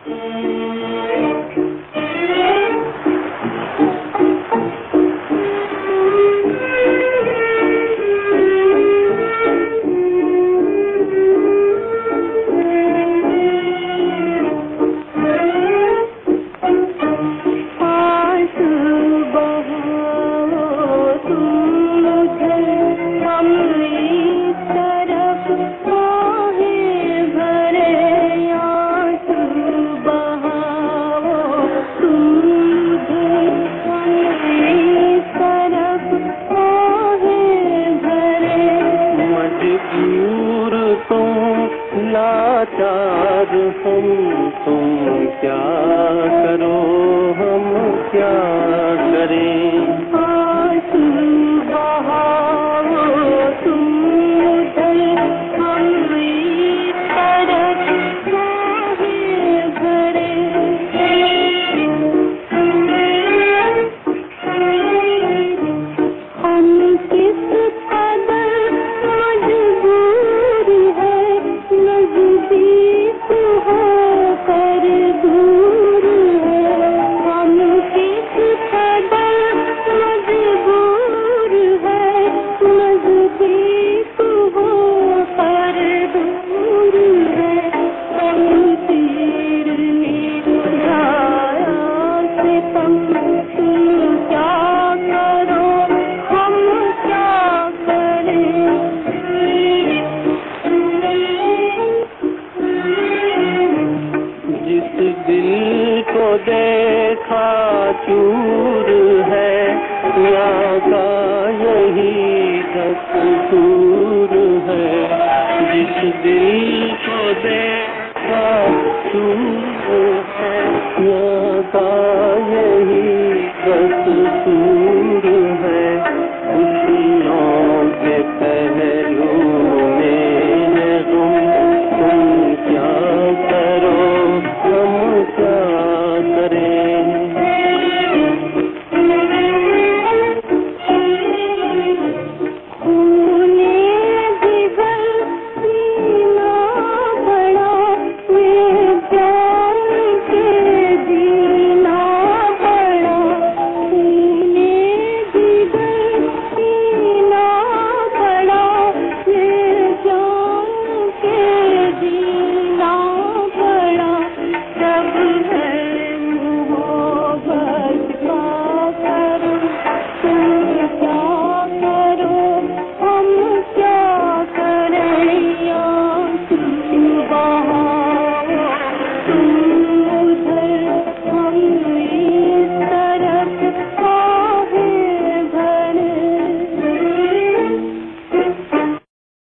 लाचार हम, तुम क्या करो हम क्या करें। आंसू बहाओ तुम उधर, हम इस तरफ काहे भरे। हम किस कदर मजबूर है, नज़दीक होकर दूर है। हम किस कदर मजबूर है, नज़दीक होकर दूर है। हम तीर निभाया सितम, तुम क्या करो हम क्या करें। जिस दिल को देखा चूर है, यहाँ का